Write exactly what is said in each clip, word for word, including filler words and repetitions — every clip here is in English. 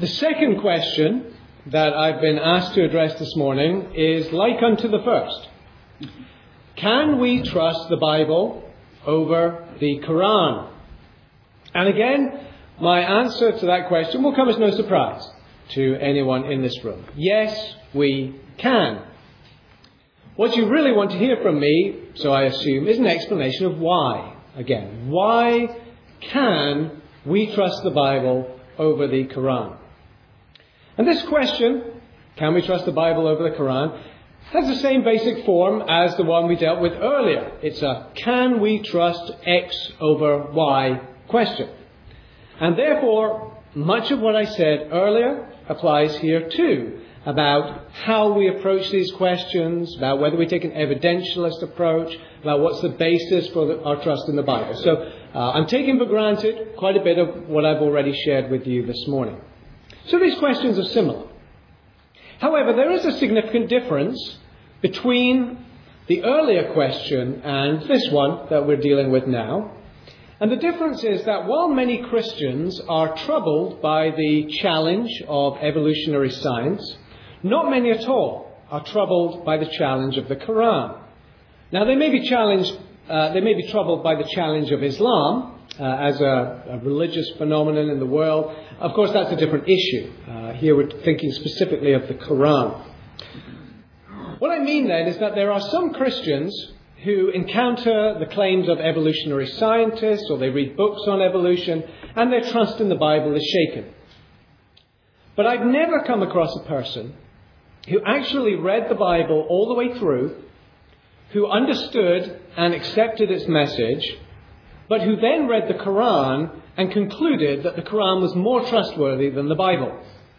The second question that I've been asked to address this morning is like unto the first. Can we trust the Bible over the Quran? And again, my answer to that question will come as no surprise to anyone in this room. Yes, we can. What you really want to hear from me, so I assume, is an explanation of why. Again, why can we trust the Bible over the Quran? And this question, can we trust the Bible over the Quran, has the same basic form as the one we dealt with earlier. It's a can we trust X over Y question. And therefore, much of what I said earlier applies here too, about how we approach these questions, about whether we take an evidentialist approach, about what's the basis for the, our trust in the Bible. So uh, I'm taking for granted quite a bit of what I've already shared with you this morning. So these questions are similar. However, there is a significant difference between the earlier question and this one that we're dealing with now. And the difference is that while many Christians are troubled by the challenge of evolutionary science, not many at all are troubled by the challenge of the Quran. Now, they may be challenged, uh, they may be troubled by the challenge of Islam uh, as a, a religious phenomenon in the world. Of course, that's a different issue. Uh, here we're thinking specifically of the Quran. What I mean then is that there are some Christians who encounter the claims of evolutionary scientists, or they read books on evolution, and their trust in the Bible is shaken. But I've never come across a person who actually read the Bible all the way through, who understood and accepted its message, but who then read the Quran and concluded that the Quran was more trustworthy than the Bible.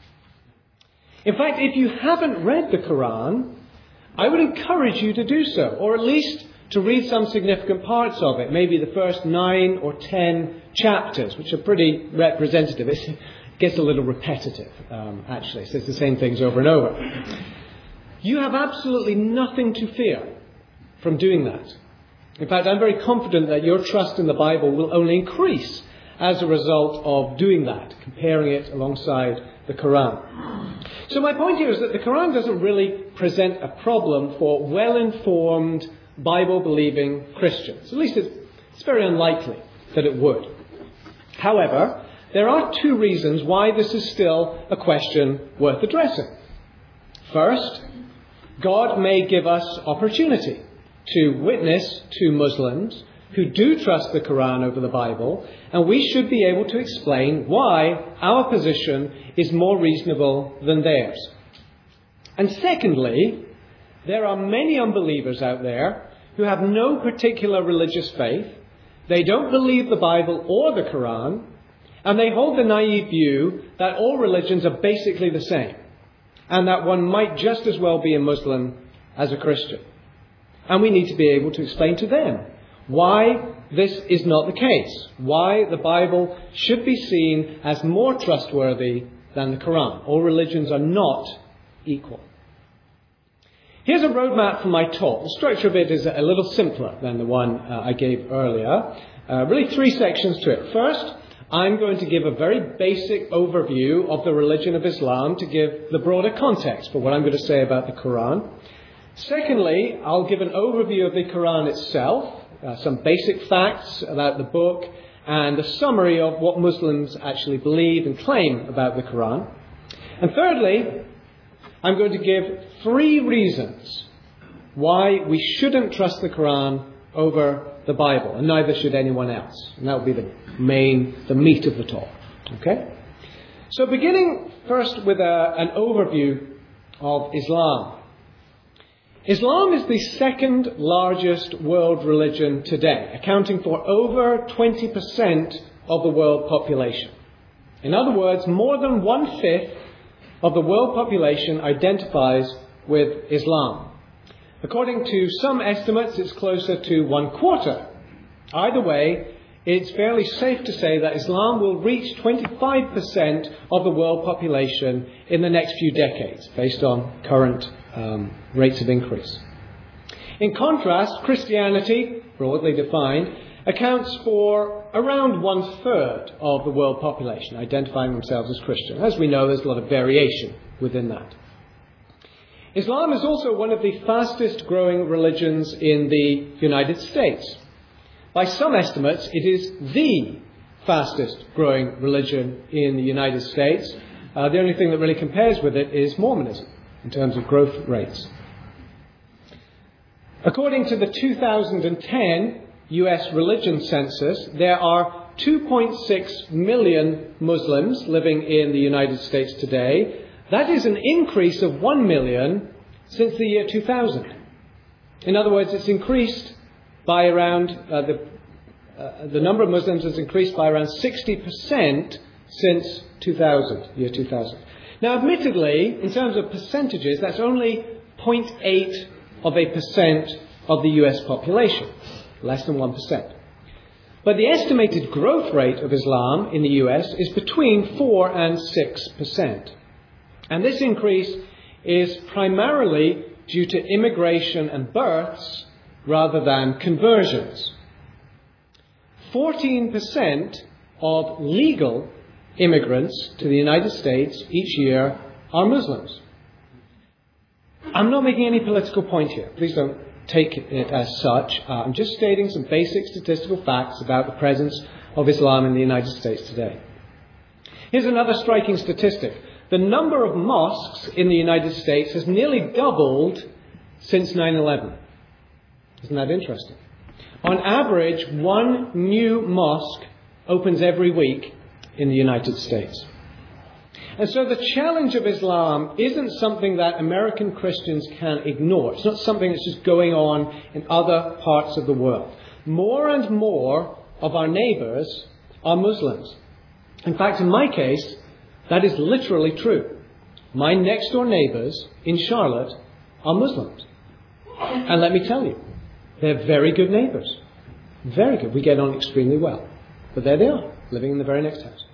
In fact, if you haven't read the Quran, I would encourage you to do so, or at least to read some significant parts of it, maybe the first nine or ten chapters, which are pretty representative. It gets a little repetitive, um, actually. So it's the same things over and over. You have absolutely nothing to fear from doing that. In fact, I'm very confident that your trust in the Bible will only increase as a result of doing that, comparing it alongside the Quran. So my point here is that the Quran doesn't really present a problem for well-informed, Bible-believing Christians. At least it's, it's very unlikely that it would. However, there are two reasons why this is still a question worth addressing. First, God may give us opportunity to witness to Muslims who do trust the Quran over the Bible, and we should be able to explain why our position is more reasonable than theirs. And secondly, there are many unbelievers out there who have no particular religious faith. They don't believe the Bible or the Quran, and they hold the naive view that all religions are basically the same, and that one might just as well be a Muslim as a Christian. And we need to be able to explain to them why this is not the case, why the Bible should be seen as more trustworthy than the Quran. All religions are not equal. Here's a roadmap for my talk. The structure of it is a little simpler than the one uh, I gave earlier. Uh, really three sections to it. First, I'm going to give a very basic overview of the religion of Islam to give the broader context for what I'm going to say about the Quran. Secondly, I'll give an overview of the Quran itself, uh, some basic facts about the book, and a summary of what Muslims actually believe and claim about the Quran. And thirdly, I'm going to give three reasons why we shouldn't trust the Quran over the Bible, and neither should anyone else. And that will be the main, the meat of the talk. Okay? So beginning first with a, an overview of Islam. Islam is the second largest world religion today, accounting for over twenty percent of the world population. In other words, more than one-fifth of the world population identifies with Islam. According to some estimates, it's closer to one quarter. Either way, it's fairly safe to say that Islam will reach twenty-five percent of the world population in the next few decades, based on current um, rates of increase. In contrast, Christianity, broadly defined, accounts for around one-third of the world population identifying themselves as Christian. As we know, there's a lot of variation within that. Islam is also one of the fastest growing religions in the United States. By some estimates, it is the fastest growing religion in the United States. Uh, the only thing that really compares with it is Mormonism in terms of growth rates. According to the two thousand ten U S religion census, there are two point six million Muslims living in the United States today. That is an increase of one million since the year two thousand. In other words, it's increased by around, uh, the, uh, the number of Muslims has increased by around sixty percent since two thousand, year two thousand. Now, admittedly, in terms of percentages, that's only zero point eight of a percent of the U S population, less than one percent. But the estimated growth rate of Islam in the U S is between four and six percent. And this increase is primarily due to immigration and births rather than conversions. fourteen percent of legal immigrants to the United States each year are Muslims. I'm not making any political point here. Please don't take it as such. Uh, I'm just stating some basic statistical facts about the presence of Islam in the United States today. Here's another striking statistic. The number of mosques in the United States has nearly doubled since nine eleven. Isn't that interesting? On average, one new mosque opens every week in the United States. And so the challenge of Islam isn't something that American Christians can ignore. It's not something that's just going on in other parts of the world. More and more of our neighbours are Muslims. In fact, in my case, that is literally true. My next door neighbours in Charlotte are Muslims. And let me tell you, they're very good neighbours. Very good. We get on extremely well. But there they are, living in the very next house.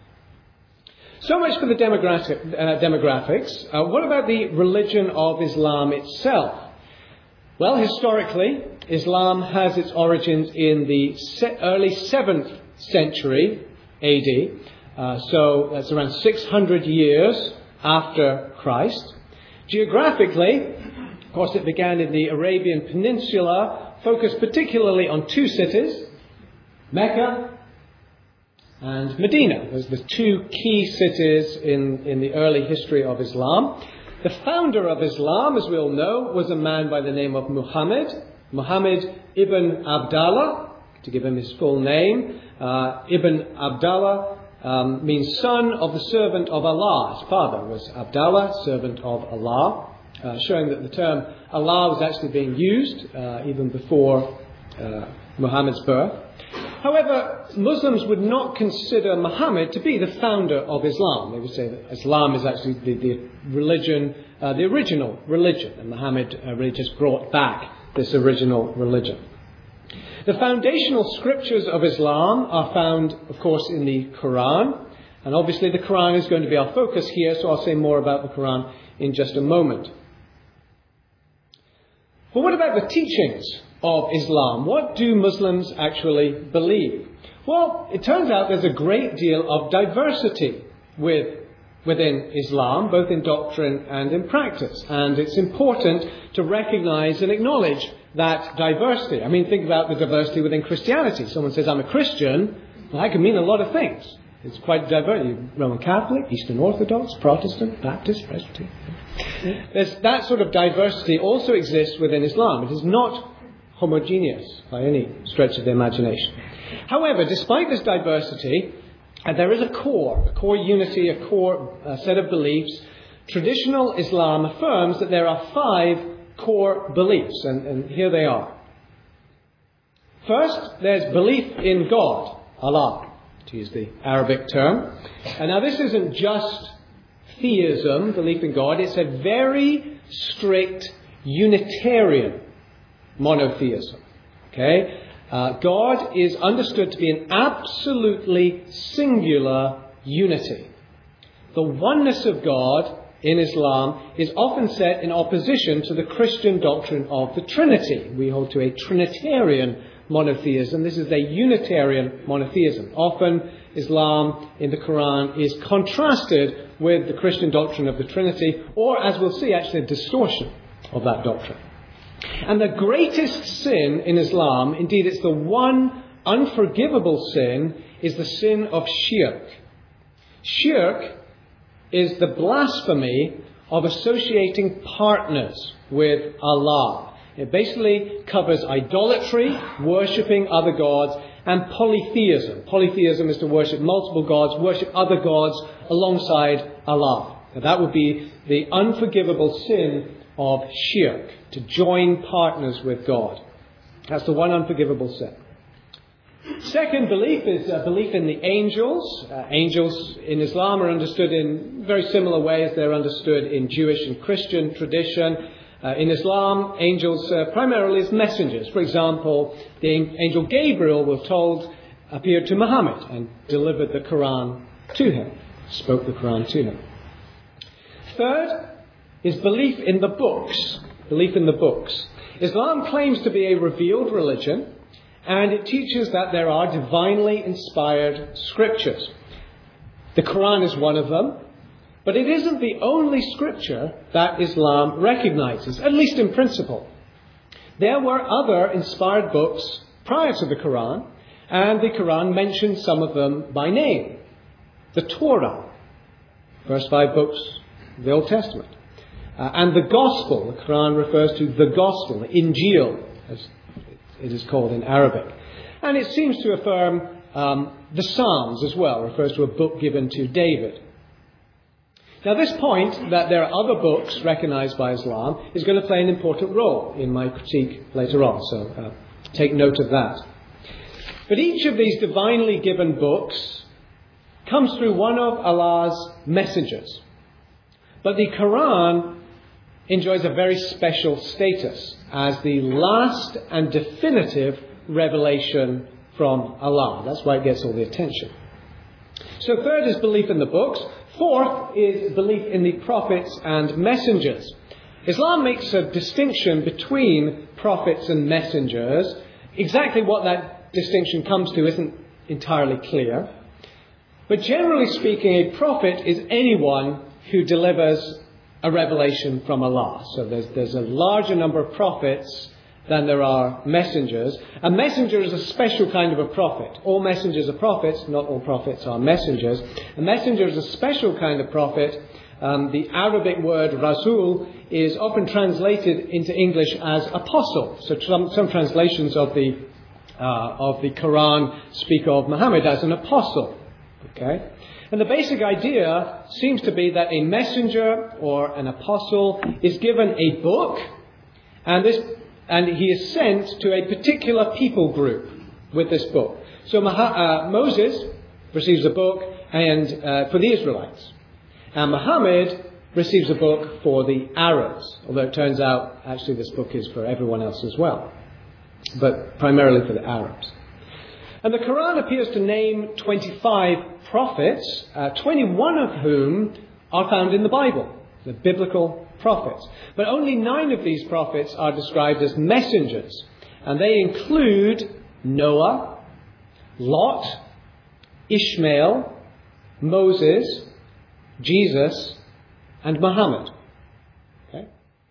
So much for the demographic, uh, demographics. Uh, what about the religion of Islam itself? Well, historically, Islam has its origins in the se- early seventh century A D. Uh, so that's around six hundred years after Christ. Geographically, of course, it began in the Arabian Peninsula, focused particularly on two cities, Mecca and Medina. Those are the two key cities in, in the early history of Islam. The founder of Islam, as we all know, was a man by the name of Muhammad. Muhammad ibn Abdallah, to give him his full name. Uh, ibn Abdallah um, means son of the servant of Allah. His father was Abdallah, servant of Allah, uh, showing that the term Allah was actually being used uh, even before uh, Muhammad's birth. However, Muslims would not consider Muhammad to be the founder of Islam. They would say that Islam is actually the, the religion, uh, the original religion, and Muhammad uh, really just brought back this original religion. The foundational scriptures of Islam are found, of course, in the Quran, and obviously the Quran is going to be our focus here, so I'll say more about the Quran in just a moment. But what about the teachings of Islam? What do Muslims actually believe? Well, it turns out there's a great deal of diversity with, within Islam, both in doctrine and in practice. And it's important to recognize and acknowledge that diversity. I mean, think about the diversity within Christianity. Someone says, I'm a Christian. Well, that can mean a lot of things. It's quite diverse. Roman Catholic, Eastern Orthodox, Protestant, Baptist, Presbyterian. There's that sort of diversity also exists within Islam. It is not homogeneous by any stretch of the imagination. However, despite this diversity, uh, there is a core, a core unity, a core uh, set of beliefs. Traditional Islam affirms that there are five core beliefs, and, and here they are. First, there's belief in God, Allah, to use the Arabic term. And now this isn't just theism, belief in God, it's a very strict Unitarian monotheism. Okay? Uh, God is understood to be an absolutely singular unity. The oneness of God in Islam is often set in opposition to the Christian doctrine of the Trinity. We hold to a Trinitarian monotheism. This is a Unitarian monotheism. Often Islam in the Quran is contrasted with the Christian doctrine of the Trinity, or, as we'll see, actually a distortion of that doctrine. And the greatest sin in Islam, indeed it's the one unforgivable sin, is the sin of shirk. Shirk is the blasphemy of associating partners with Allah. It basically covers idolatry, worshipping other gods, and polytheism. Polytheism is to worship multiple gods, worship other gods alongside Allah. Now, that would be the unforgivable sin of shirk, to join partners with God. That's the one unforgivable sin. Second belief is a belief in the angels. Uh, angels in Islam are understood in very similar ways they're understood in Jewish and Christian tradition. Uh, in Islam, angels uh, primarily as messengers. For example, the angel Gabriel, we're told, appeared to Muhammad and delivered the Quran to him, spoke the Quran to him. Third is belief in the books. Belief in the books. Islam claims to be a revealed religion, and it teaches that there are divinely inspired scriptures. The Quran is one of them, but it isn't the only scripture that Islam recognizes, at least in principle. There were other inspired books prior to the Quran, and the Quran mentions some of them by name. The Torah, first five books of the Old Testament. Uh, and the Gospel, the Quran refers to the Gospel, the Injil, as it is called in Arabic. And it seems to affirm um, the Psalms as well, refers to a book given to David. Now, this point that there are other books recognized by Islam is going to play an important role in my critique later on, so uh, take note of that. But each of these divinely given books comes through one of Allah's messengers. But the Quran enjoys a very special status as the last and definitive revelation from Allah. That's why it gets all the attention. So third is belief in the books. Fourth is belief in the prophets and messengers. Islam makes a distinction between prophets and messengers. Exactly what that distinction comes to isn't entirely clear. But generally speaking, a prophet is anyone who delivers a revelation from Allah. So there's, there's a larger number of prophets than there are messengers. A messenger is a special kind of a prophet. All messengers are prophets, not all prophets are messengers. A messenger is a special kind of prophet. Um, the Arabic word Rasul is often translated into English as apostle. So some, some translations of the, uh, of the Quran speak of Muhammad as an apostle. Okay? And the basic idea seems to be that a messenger or an apostle is given a book, and this and he is sent to a particular people group with this book. So uh, Moses receives a book and uh, for the Israelites, and Muhammad receives a book for the Arabs, although it turns out actually this book is for everyone else as well, but primarily for the Arabs. And the Quran appears to name twenty-five prophets, uh, twenty-one of whom are found in the Bible, the biblical prophets. But only nine of these prophets are described as messengers. And they include Noah, Lot, Ishmael, Moses, Jesus, and Muhammad. Okay?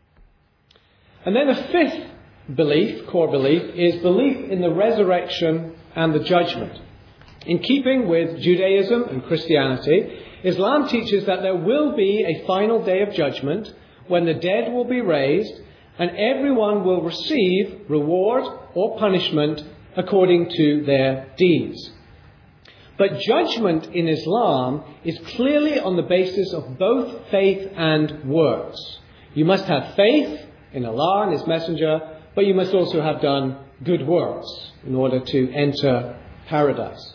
And then a fifth belief, core belief, is belief in the resurrection and the judgment. In keeping with Judaism and Christianity, Islam teaches that there will be a final day of judgment when the dead will be raised and everyone will receive reward or punishment according to their deeds. But judgment in Islam is clearly on the basis of both faith and works. You must have faith in Allah and His Messenger, but you must also have done good works in order to enter paradise.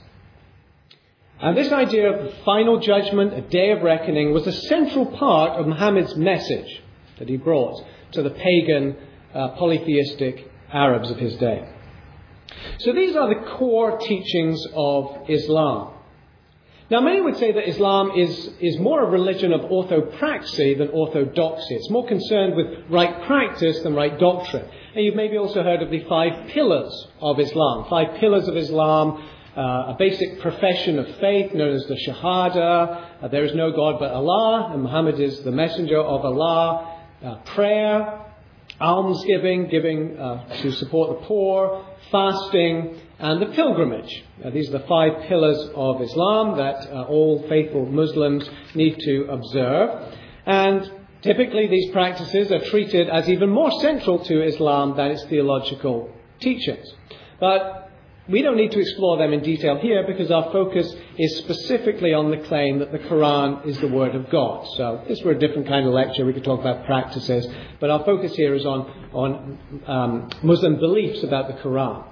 And this idea of the final judgment, a day of reckoning, was a central part of Muhammad's message that he brought to the pagan, uh, polytheistic Arabs of his day. So these are the core teachings of Islam. Now, many would say that Islam is, is more a religion of orthopraxy than orthodoxy. It's more concerned with right practice than right doctrine. And you've maybe also heard of the five pillars of Islam. Five pillars of Islam, uh, a basic profession of faith known as the Shahada. Uh, there is no God but Allah, and Muhammad is the messenger of Allah. Uh, prayer, almsgiving, giving uh, to support the poor, fasting, and the pilgrimage. Uh, these are the five pillars of Islam that uh, all faithful Muslims need to observe. And typically these practices are treated as even more central to Islam than its theological teachings. But we don't need to explore them in detail here because our focus is specifically on the claim that the Quran is the Word of God. So if this were a different kind of lecture, we could talk about practices. But our focus here is on, on um, Muslim beliefs about the Quran.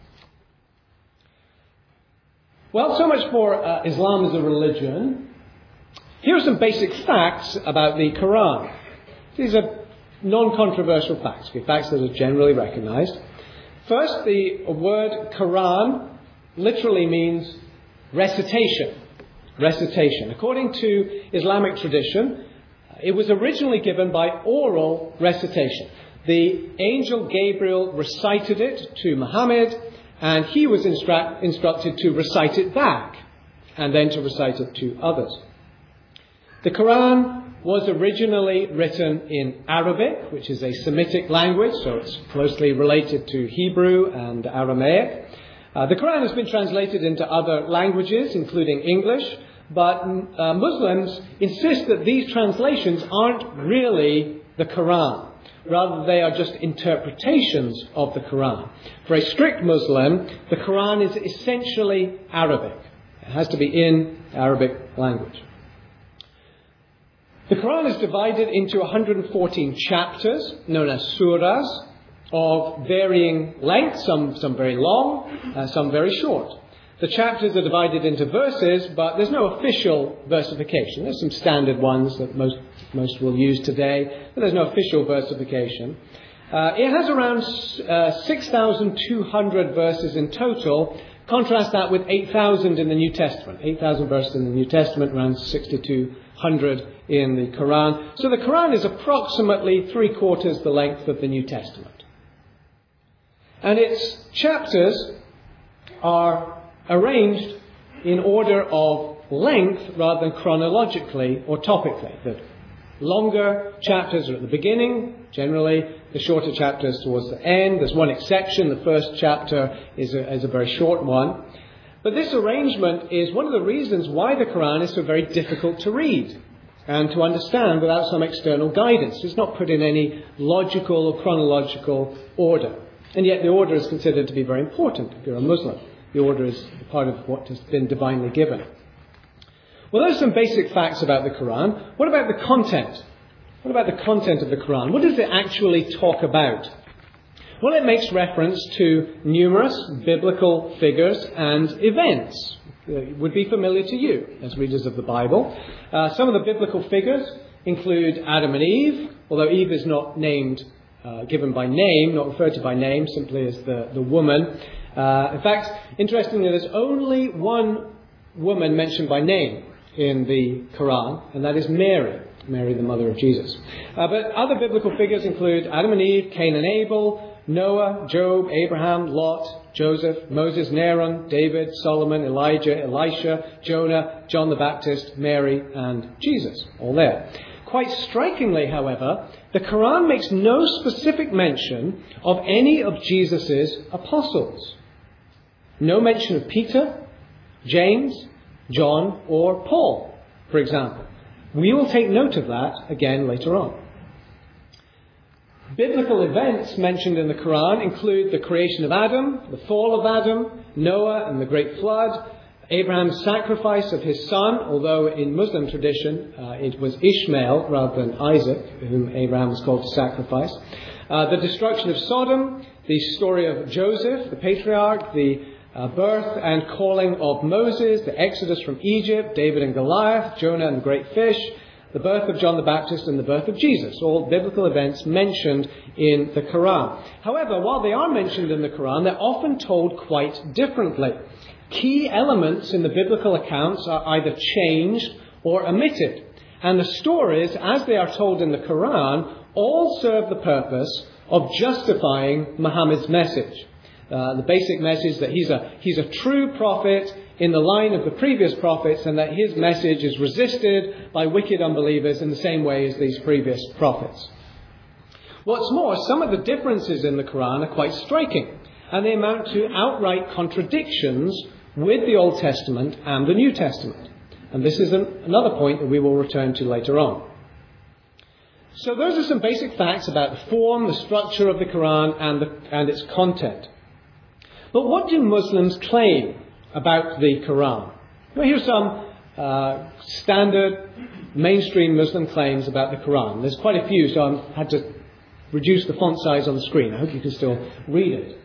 Well, so much for uh, Islam as a religion. Here are some basic facts about the Quran. These are non-controversial facts, facts that are generally recognized. First, the word Quran literally means recitation. Recitation. According to Islamic tradition, it was originally given by oral recitation. The angel Gabriel recited it to Muhammad, and he was instru- instructed to recite it back, and then to recite it to others. The Quran was originally written in Arabic, which is a Semitic language, so it's closely related to Hebrew and Aramaic. Uh, the Quran has been translated into other languages, including English, but uh, Muslims insist that these translations aren't really the Quran. Rather, they are just interpretations of the Quran. For a strict Muslim, the Quran is essentially Arabic. It has to be in Arabic language. The Quran is divided into one hundred fourteen chapters, known as surahs, of varying length, some, some very long, uh, some very short. The chapters are divided into verses, but there's no official versification. There's some standard ones that most, most will use today, but there's no official versification. Uh, it has around uh, six thousand two hundred verses in total. Contrast that with eight thousand in the New Testament. eight thousand verses in the New Testament, around six thousand two hundred in the Quran. So the Quran is approximately three quarters the length of the New Testament. And its chapters are arranged in order of length rather than chronologically or topically. The longer chapters are at the beginning, generally. The shorter chapters towards the end. There's one exception. The first chapter is a, is a very short one. But this arrangement is one of the reasons why the Quran is so very difficult to read and to understand without some external guidance. It's not put in any logical or chronological order. And yet the order is considered to be very important if you're a Muslim. The order is part of what has been divinely given. Well, those are some basic facts about the Quran. What about the content? What about the content of the Quran? What does it actually talk about? Well, it makes reference to numerous biblical figures and events. It would be familiar to you as readers of the Bible. Uh, some of the biblical figures include Adam and Eve, although Eve is not named, uh, given by name, not referred to by name, simply as the, the woman. Uh, in fact, interestingly, there's only one woman mentioned by name in the Quran, and that is Mary, Mary, the mother of Jesus. Uh, but other biblical figures include Adam and Eve, Cain and Abel, Noah, Job, Abraham, Lot, Joseph, Moses, Aaron, David, Solomon, Elijah, Elisha, Jonah, John the Baptist, Mary, and Jesus. All there. Quite strikingly, however, the Quran makes no specific mention of any of Jesus' apostles. No mention of Peter, James, John, or Paul, for example. We will take note of that again later on. Biblical events mentioned in the Quran include the creation of Adam, the fall of Adam, Noah and the great flood, Abraham's sacrifice of his son, although in Muslim tradition uh, it was Ishmael rather than Isaac whom Abraham was called to sacrifice, uh, the destruction of Sodom, the story of Joseph, the patriarch, the uh, birth and calling of Moses, the exodus from Egypt, David and Goliath, Jonah and the great fish, the birth of John the Baptist and the birth of Jesus, all biblical events mentioned in the Quran. However, while they are mentioned in the Quran, they're often told quite differently. Key elements in the biblical accounts are either changed or omitted. And the stories, as they are told in the Quran, all serve the purpose of justifying Muhammad's message. Uh, the basic message that he's a, he's a true prophet in the line of the previous prophets, and that his message is resisted by wicked unbelievers in the same way as these previous prophets. What's more, some of the differences in the Quran are quite striking, and they amount to outright contradictions with the Old Testament and the New Testament. And this is an, another point that we will return to later on. So those are some basic facts about the form, the structure of the Quran and, the, and its content. But what do Muslims claim about the Quran? Well, here's some uh, standard mainstream Muslim claims about the Quran. There's quite a few, so I had to reduce the font size on the screen. I hope you can still read it.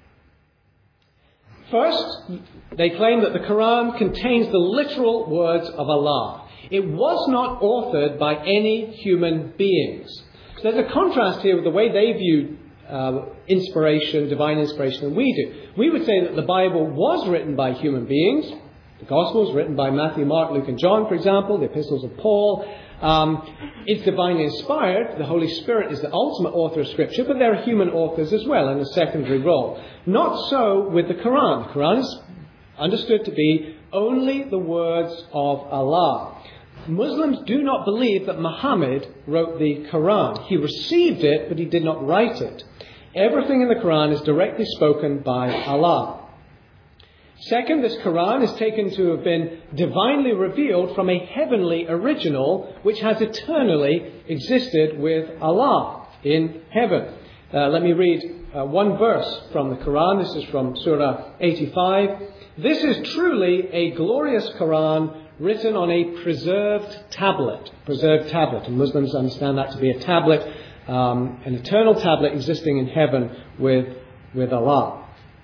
First, they claim that the Quran contains the literal words of Allah. It was not authored by any human beings. So there's a contrast here with the way they view uh, inspiration, divine inspiration, than we do. We would say that the Bible was written by human beings. The Gospels written by Matthew, Mark, Luke and John, for example. The epistles of Paul. Um, it's divinely inspired. The Holy Spirit is the ultimate author of Scripture, but there are human authors as well in a secondary role. Not so with the Quran. The Quran is understood to be only the words of Allah. Muslims do not believe that Muhammad wrote the Quran. He received it, but he did not write it. Everything in the Quran is directly spoken by Allah. Second, this Quran is taken to have been divinely revealed from a heavenly original which has eternally existed with Allah in heaven. Uh, let me read uh, one verse from the Quran. This is from Surah eighty-five. This is truly a glorious Quran written on a preserved tablet. Preserved tablet. And Muslims understand that to be a tablet, um, an eternal tablet existing in heaven with, with Allah.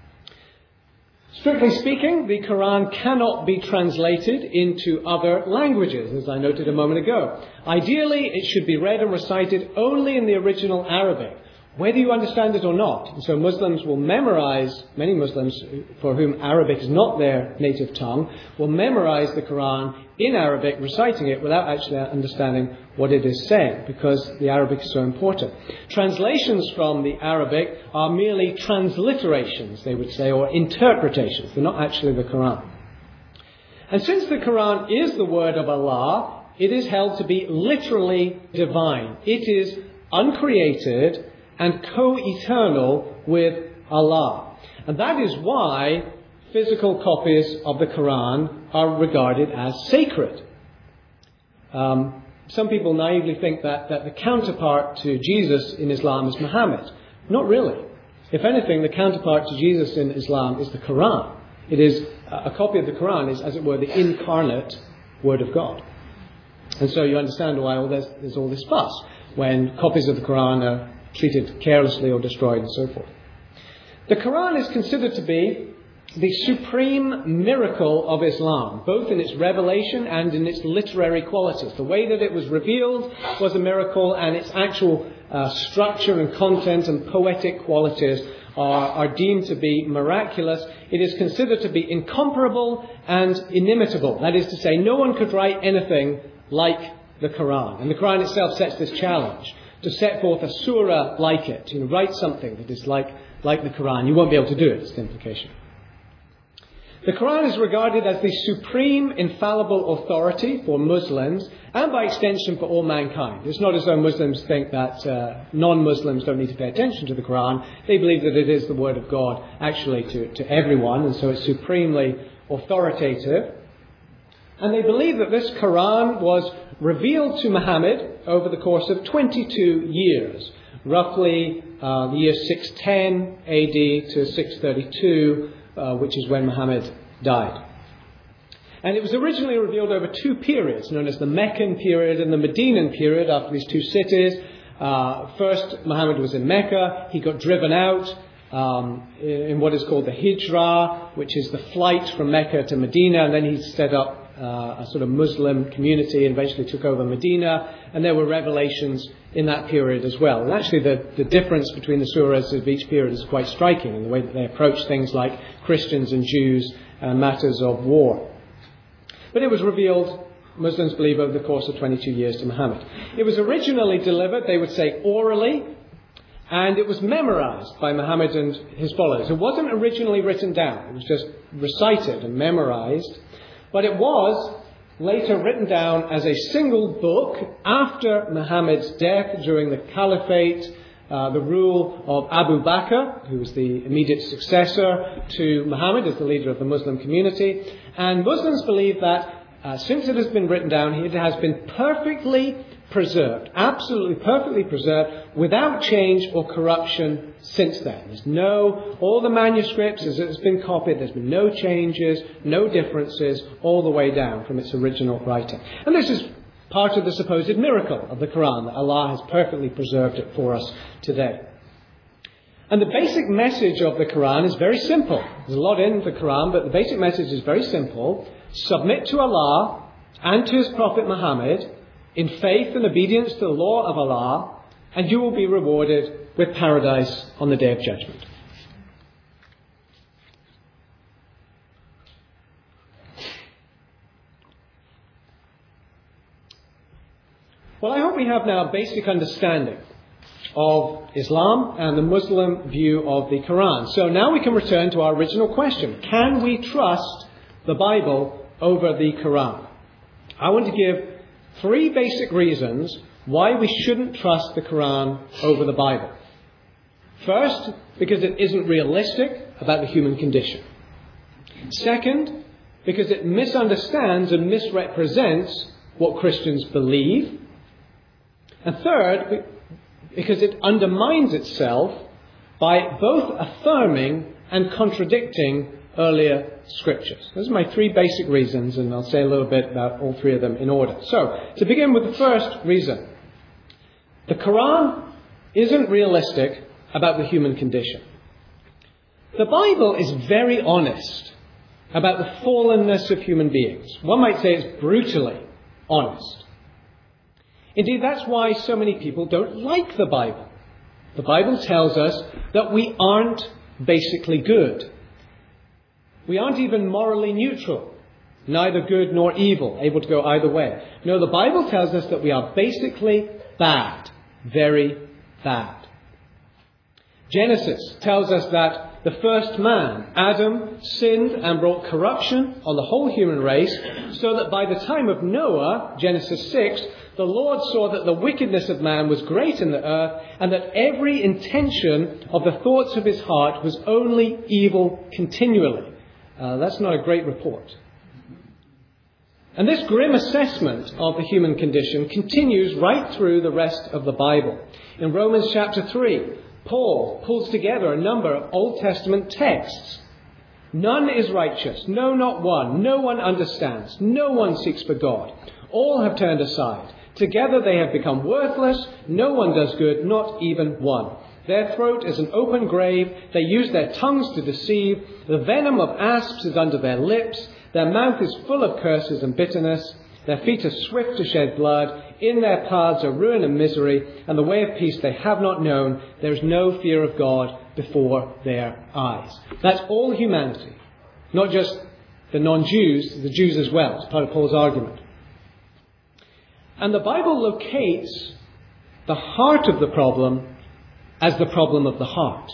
Strictly speaking, the Quran cannot be translated into other languages, as I noted a moment ago. Ideally, it should be read and recited only in the original Arabic, whether you understand it or not. And so Muslims will memorize, many Muslims for whom Arabic is not their native tongue, will memorize the Quran in Arabic, reciting it without actually understanding what it is saying, because the Arabic is so important. Translations from the Arabic are merely transliterations, they would say, or interpretations. They're not actually the Quran. And since the Quran is the word of Allah, it is held to be literally divine. It is uncreated and co-eternal with Allah. And that is why physical copies of the Quran are regarded as sacred. Um, some people naively think that, that the counterpart to Jesus in Islam is Muhammad. Not really. If anything, the counterpart to Jesus in Islam is the Quran. It is a copy of the Quran is, as it were, the incarnate Word of God. And so you understand why all there's, there's all this fuss when copies of the Quran are treated carelessly or destroyed and so forth. The Quran is considered to be the supreme miracle of Islam, both in its revelation and in its literary qualities. The way that it was revealed was a miracle, and its actual uh, structure and content and poetic qualities are, are deemed to be miraculous. It is considered to be incomparable and inimitable. That is to say, no one could write anything like the Quran. And the Quran itself sets this challenge, to set forth a surah like it. You know, write something that is like, like the Quran. You won't be able to do it, is the implication. The Quran is regarded as the supreme infallible authority for Muslims and by extension for all mankind. It's not as though Muslims think that uh, non-Muslims don't need to pay attention to the Quran. They believe that it is the word of God actually to, to everyone, and so it's supremely authoritative. And they believe that this Quran was revealed to Muhammad over the course of twenty-two years, roughly uh, the year six ten A D to six thirty-two, uh, which is when Muhammad died. And it was originally revealed over two periods, known as the Meccan period and the Medinan period, after these two cities. Uh, first, Muhammad was in Mecca. He got driven out um, in what is called the Hijrah, which is the flight from Mecca to Medina, and then he set up Uh, a sort of Muslim community, and eventually took over Medina, and there were revelations in that period as well. And actually the, the difference between the surahs of each period is quite striking in the way that they approach things like Christians and Jews uh, matters of war. But it was revealed, Muslims believe, over the course of twenty-two years to Muhammad. It was originally delivered, they would say, orally, and it was memorized by Muhammad and his followers. It wasn't originally written down. It was just recited and memorized. But it was later written down as a single book after Muhammad's death during the Caliphate, uh, the rule of Abu Bakr, who was the immediate successor to Muhammad as the leader of the Muslim community. And Muslims believe that uh, since it has been written down, it has been perfectly preserved, absolutely perfectly preserved, without change or corruption since then. There's no, all the manuscripts, as it's been copied, there's been no changes, no differences, all the way down from its original writing. And this is part of the supposed miracle of the Quran, that Allah has perfectly preserved it for us today. And the basic message of the Quran is very simple. There's a lot in the Quran, but the basic message is very simple. Submit to Allah and to His Prophet Muhammad in faith and obedience to the law of Allah, and you will be rewarded with paradise on the Day of Judgment. Well, I hope we have now a basic understanding of Islam and the Muslim view of the Quran. So now we can return to our original question. Can we trust the Bible over the Quran? I want to give three basic reasons why we shouldn't trust the Quran over the Bible. First, because it isn't realistic about the human condition. Second, because it misunderstands and misrepresents what Christians believe. And third, because it undermines itself by both affirming and contradicting earlier scriptures. Those are my three basic reasons, and I'll say a little bit about all three of them in order. So, to begin with the first reason. The Quran isn't realistic about the human condition. The Bible is very honest about the fallenness of human beings. One might say it's brutally honest. Indeed, that's why so many people don't like the Bible. The Bible tells us that we aren't basically good. We aren't even morally neutral, neither good nor evil, able to go either way. No, the Bible tells us that we are basically bad, very bad. Genesis tells us that the first man, Adam, sinned and brought corruption on the whole human race, so that by the time of Noah, Genesis six, the Lord saw that the wickedness of man was great in the earth, and that every intention of the thoughts of his heart was only evil continually. Uh, that's not a great report. And this grim assessment of the human condition continues right through the rest of the Bible. In Romans chapter three, Paul pulls together a number of Old Testament texts. None is righteous, no, not one. No one understands. No one seeks for God. All have turned aside. Together they have become worthless. No one does good, not even one. Their throat is an open grave. They use their tongues to deceive. The venom of asps is under their lips. Their mouth is full of curses and bitterness. Their feet are swift to shed blood. In their paths are ruin and misery. And the way of peace they have not known. There is no fear of God before their eyes. That's all humanity. Not just the non-Jews, the Jews as well. It's part of Paul's argument. And the Bible locates the heart of the problem as the problem of the heart.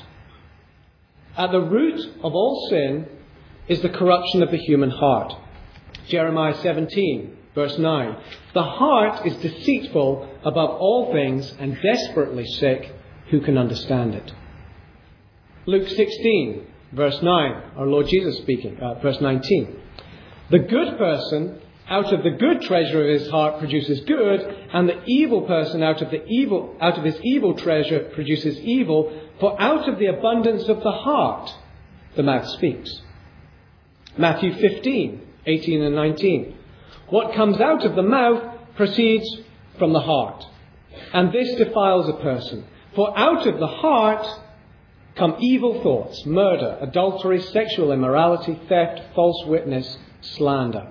At the root of all sin is the corruption of the human heart. Jeremiah seventeen, verse nine. The heart is deceitful above all things and desperately sick. Who can understand it? Luke sixteen, verse nine. Our Lord Jesus speaking, uh, verse nineteen. The good person out of the good treasure of his heart produces good, and the evil person out of the evil, out of his evil treasure produces evil, for out of the abundance of the heart the mouth speaks. Matthew fifteen, eighteen and nineteen. What comes out of the mouth proceeds from the heart, and this defiles a person. For out of the heart come evil thoughts, murder, adultery, sexual immorality, theft, false witness, slander.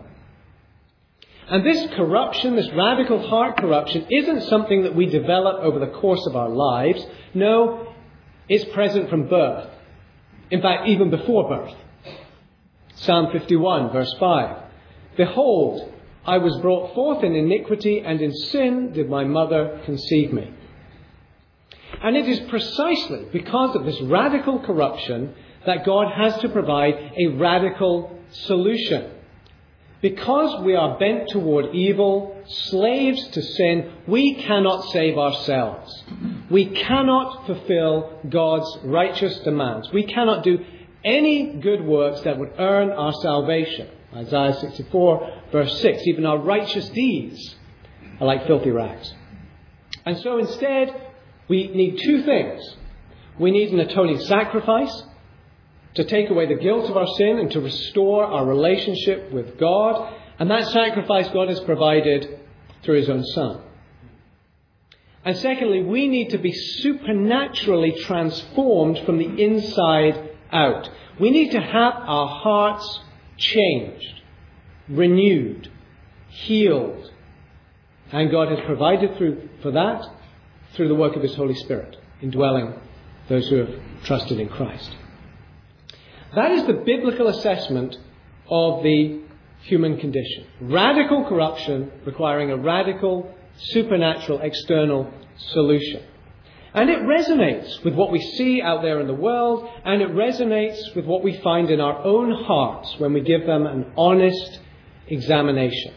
And this corruption, this radical heart corruption, isn't something that we develop over the course of our lives. No, it's present from birth. In fact, even before birth. Psalm fifty-one, verse five. Behold, I was brought forth in iniquity, and in sin did my mother conceive me. And it is precisely because of this radical corruption that God has to provide a radical solution. Because we are bent toward evil, slaves to sin, we cannot save ourselves. We cannot fulfill God's righteous demands. We cannot do any good works that would earn our salvation. Isaiah sixty-four, verse six. Even our righteous deeds are like filthy rags. And so instead, we need two things. We need an atoning sacrifice to take away the guilt of our sin and to restore our relationship with God. And that sacrifice God has provided through his own Son. And secondly, we need to be supernaturally transformed from the inside out. We need to have our hearts changed, renewed, healed. And God has provided through for that through the work of his Holy Spirit, indwelling those who have trusted in Christ. That is the biblical assessment of the human condition. Radical corruption requiring a radical, supernatural, external solution. And it resonates with what we see out there in the world, and it resonates with what we find in our own hearts when we give them an honest examination.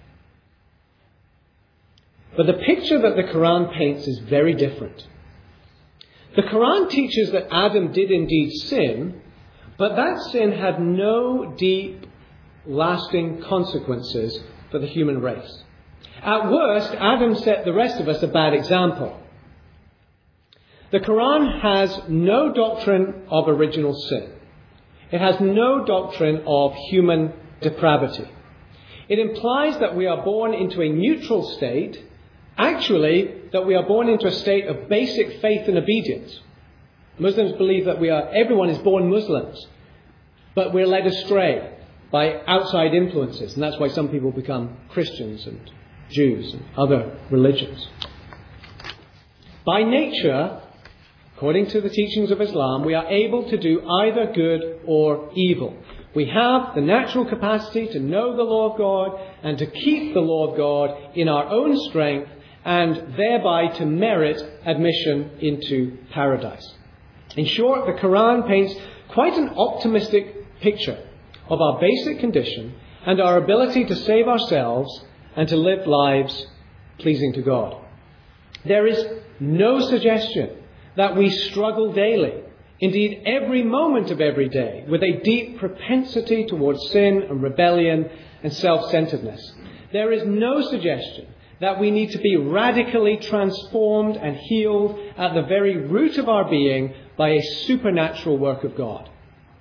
But the picture that the Quran paints is very different. The Quran teaches that Adam did indeed sin, but that sin had no deep, lasting consequences for the human race. At worst, Adam set the rest of us a bad example. The Quran has no doctrine of original sin. It has no doctrine of human depravity. It implies that we are born into a neutral state, actually that we are born into a state of basic faith and obedience. Muslims believe that we are, everyone is born Muslims, but we're led astray by outside influences, and that's why some people become Christians and Jews and other religions. By nature, according to the teachings of Islam, we are able to do either good or evil. We have the natural capacity to know the law of God and to keep the law of God in our own strength, and thereby to merit admission into paradise. In short, the Quran paints quite an optimistic picture of our basic condition and our ability to save ourselves and to live lives pleasing to God. There is no suggestion that we struggle daily, indeed every moment of every day, with a deep propensity towards sin and rebellion and self-centeredness. There is no suggestion that we need to be radically transformed and healed at the very root of our being by a supernatural work of God.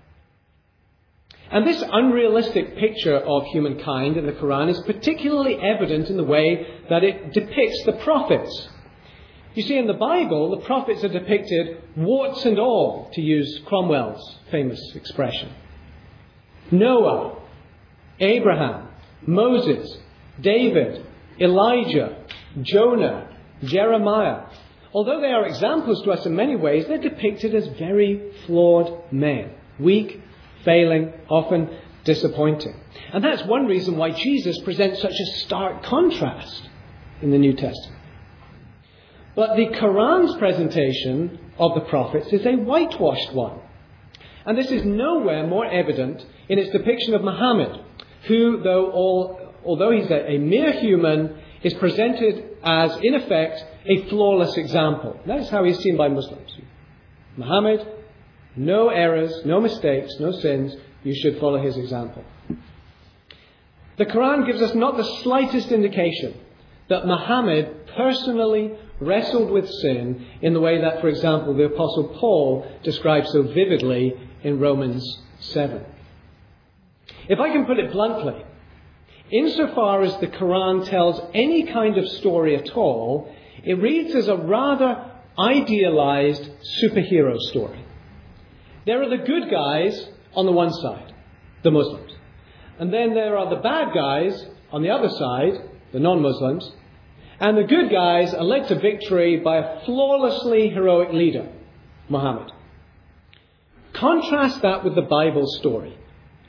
And this unrealistic picture of humankind in the Quran is particularly evident in the way that it depicts the prophets. You see, in the Bible, the prophets are depicted warts and all, to use Cromwell's famous expression. Noah, Abraham, Moses, David, Elijah, Jonah, Jeremiah. Although they are examples to us in many ways, they're depicted as very flawed men. Weak, failing, often disappointing. And that's one reason why Jesus presents such a stark contrast in the New Testament. But the Quran's presentation of the prophets is a whitewashed one. And this is nowhere more evident in its depiction of Muhammad, who, though all, although he's a, a mere human, is presented as, in effect, a flawless example. That is how he's seen by Muslims. Muhammad, no errors, no mistakes, no sins. You should follow his example. The Quran gives us not the slightest indication that Muhammad personally wrestled with sin in the way that, for example, the Apostle Paul describes so vividly in Romans seven. If I can put it bluntly, insofar as the Quran tells any kind of story at all, it reads as a rather idealized superhero story. There are the good guys on the one side, the Muslims. And then there are the bad guys on the other side, the non-Muslims. And the good guys are led to victory by a flawlessly heroic leader, Muhammad. Contrast that with the Bible story,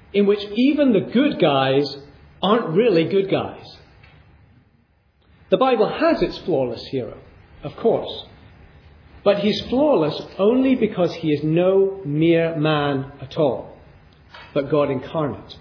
in which even the good guys aren't really good guys. The Bible has its flawless hero, of course. But he's flawless only because he is no mere man at all, but God incarnate.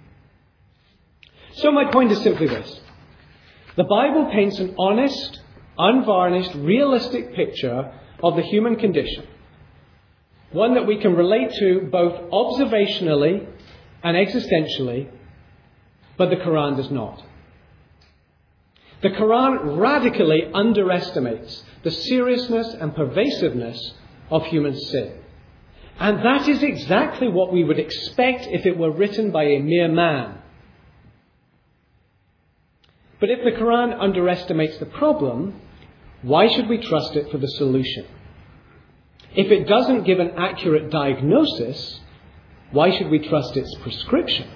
So my point is simply this. The Bible paints an honest, unvarnished, realistic picture of the human condition. One that we can relate to both observationally and existentially, but the Quran does not. The Quran radically underestimates the seriousness and pervasiveness of human sin. And that is exactly what we would expect if it were written by a mere man. But if the Quran underestimates the problem, why should we trust it for the solution? If it doesn't give an accurate diagnosis, why should we trust its prescription?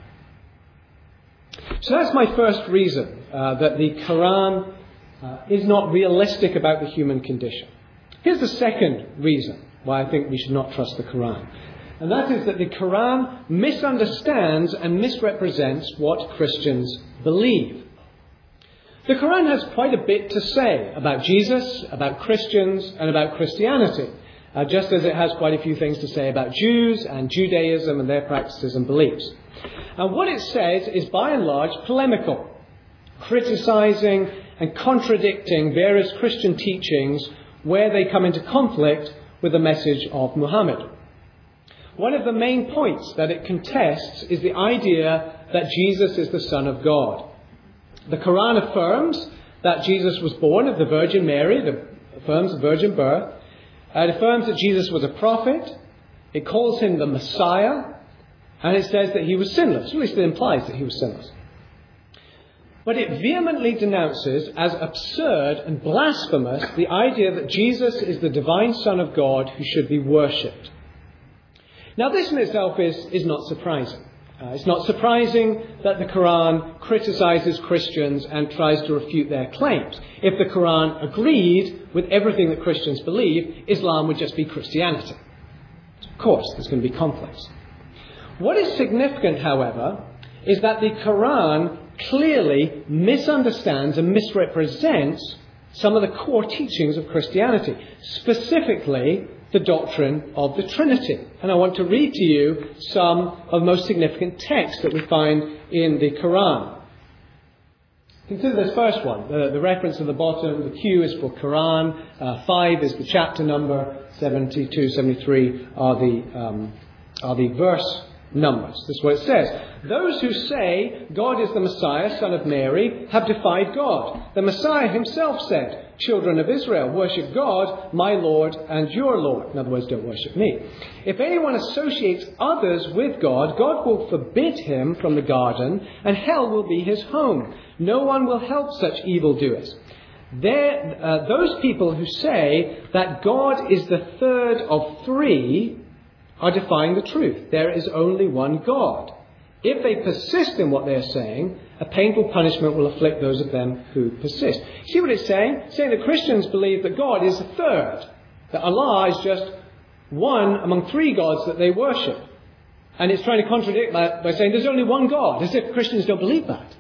So that's my first reason uh, that the Quran uh, is not realistic about the human condition. Here's the second reason why I think we should not trust the Quran. And that is that the Quran misunderstands and misrepresents what Christians believe. The Quran has quite a bit to say about Jesus, about Christians, and about Christianity, uh, just as it has quite a few things to say about Jews and Judaism and their practices and beliefs. And what it says is by and large polemical, criticizing and contradicting various Christian teachings where they come into conflict with the message of Muhammad. One of the main points that it contests is the idea that Jesus is the Son of God. The Quran affirms that Jesus was born of the Virgin Mary. It affirms the virgin birth. It affirms that Jesus was a prophet. It calls him the Messiah. And it says that he was sinless. At least it implies that he was sinless. But it vehemently denounces as absurd and blasphemous the idea that Jesus is the divine Son of God who should be worshipped. Now this in itself is, is not surprising. Uh, it's not surprising that the Quran criticizes Christians and tries to refute their claims. If the Quran agreed with everything that Christians believe, Islam would just be Christianity. Of course, there's going to be conflicts. What is significant, however, is that the Quran clearly misunderstands and misrepresents some of the core teachings of Christianity, specifically the doctrine of the Trinity. And I want to read to you some of the most significant texts that we find in the Quran. Consider this first one. The, the reference at the bottom, the Q is for Quran, uh, five is the chapter number, seventy-two, seventy-three are the, um, are the verse numbers. This is what it says. Those who say God is the Messiah, son of Mary, have defied God. The Messiah himself said, children of Israel, worship God, my Lord and your Lord. In other words, don't worship me. If anyone associates others with God, God will forbid him from the garden, and hell will be his home. No one will help such evildoers. There, uh, those people who say that God is the third of three are defying the truth. There is only one God. If they persist in what they're saying, a painful punishment will afflict those of them who persist. See what it's saying? It's saying that Christians believe that God is the third, that Allah is just one among three gods that they worship. And it's trying to contradict that by saying there's only one God, as if Christians don't believe that.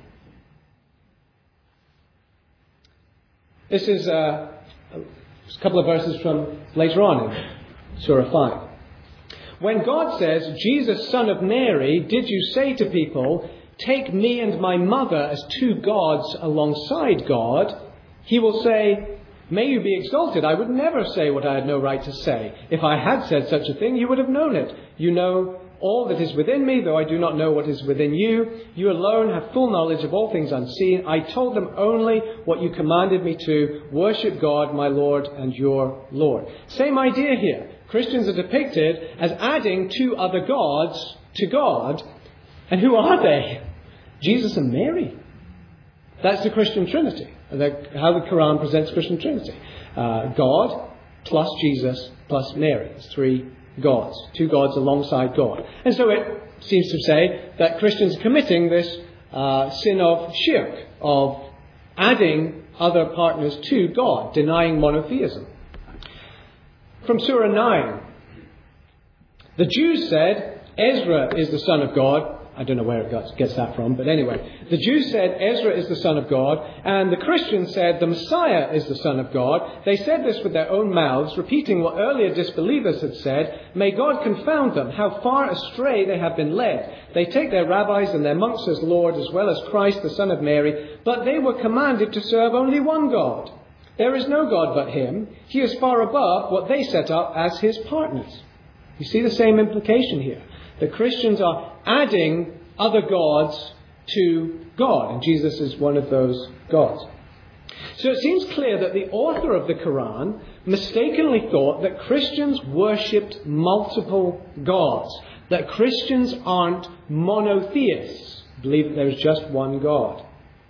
This is uh, a couple of verses from later on in Surah five. When God says, Jesus, son of Mary, did you say to people, take me and my mother as two gods alongside God? He will say, may you be exalted. I would never say what I had no right to say. If I had said such a thing, you would have known it. You know all that is within me, though I do not know what is within you. You alone have full knowledge of all things unseen. I told them only what you commanded me to. Worship God, my Lord and your Lord. Same idea here. Christians are depicted as adding two other gods to God. And who are they? Jesus and Mary. That's the Christian Trinity. How the Quran presents Christian Trinity. Uh, God plus Jesus plus Mary. It's three gods. Two gods alongside God. And so it seems to say that Christians are committing this uh, sin of shirk, of adding other partners to God, denying monotheism. From Surah nine, the Jews said, Ezra is the son of God. I don't know where it gets that from, but anyway. The Jews said Ezra is the son of God, and the Christians said the Messiah is the son of God. They said this with their own mouths, repeating what earlier disbelievers had said. May God confound them, how far astray they have been led. They take their rabbis and their monks as Lord, as well as Christ, the son of Mary, but they were commanded to serve only one God. There is no God but him. He is far above what they set up as his partners. You see the same implication here. The Christians are adding other gods to God, and Jesus is one of those gods. So it seems clear that the author of the Quran mistakenly thought that Christians worshipped multiple gods, that Christians aren't monotheists, believe that there is just one God.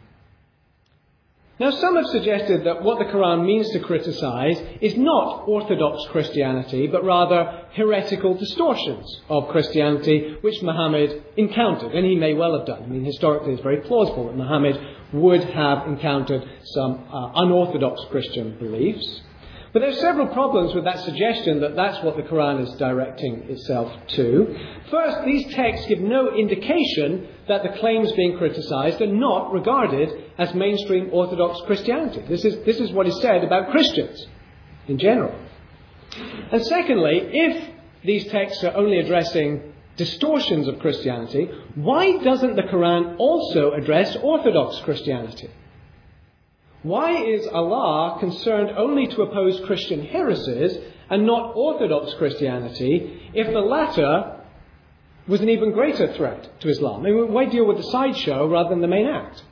Now, some have suggested that what the Quran means to criticize is not Orthodox Christianity, but rather heretical distortions of Christianity, which Muhammad encountered, and he may well have done. I mean, historically, it's very plausible that Muhammad would have encountered some uh, unorthodox Christian beliefs. But there are several problems with that suggestion that that's what the Quran is directing itself to. First, these texts give no indication that the claims being criticized are not regarded as mainstream Orthodox Christianity. This is, this is what is said about Christians in general. And secondly, if these texts are only addressing distortions of Christianity, why doesn't the Quran also address Orthodox Christianity? Why is Allah concerned only to oppose Christian heresies and not Orthodox Christianity if the latter was an even greater threat to Islam? I mean, why deal with the sideshow rather than the main act?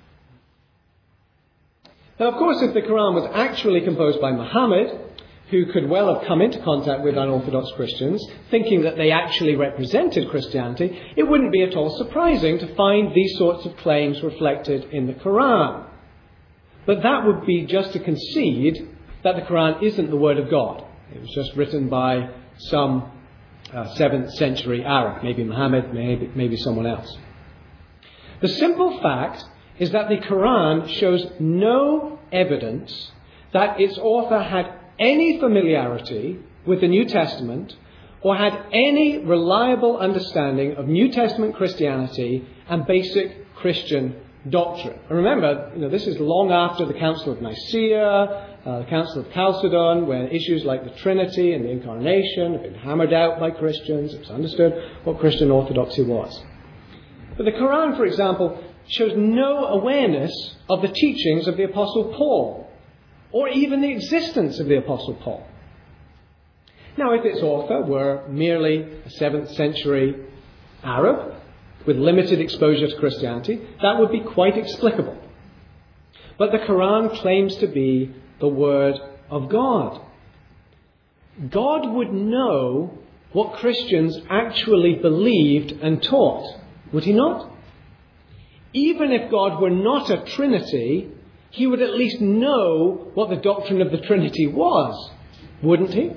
Now, of course, if the Quran was actually composed by Muhammad, who could well have come into contact with unorthodox Christians, thinking that they actually represented Christianity, it wouldn't be at all surprising to find these sorts of claims reflected in the Quran. But that would be just to concede that the Quran isn't the Word of God. It was just written by some uh, seventh century Arab, maybe Muhammad, maybe, maybe someone else. The simple fact is that the Quran shows no evidence that its author had any familiarity with the New Testament or had any reliable understanding of New Testament Christianity and basic Christian doctrine. And remember, you know, this is long after the Council of Nicaea, uh, the Council of Chalcedon, where issues like the Trinity and the Incarnation have been hammered out by Christians. It was understood what Christian orthodoxy was. But the Quran, for example, shows no awareness of the teachings of the Apostle Paul, or even the existence of the Apostle Paul. Now, if its author were merely a seventh century Arab, with limited exposure to Christianity, that would be quite explicable. But the Quran claims to be the Word of God. God would know what Christians actually believed and taught, would he not? Even if God were not a Trinity, he would at least know what the doctrine of the Trinity was, wouldn't he?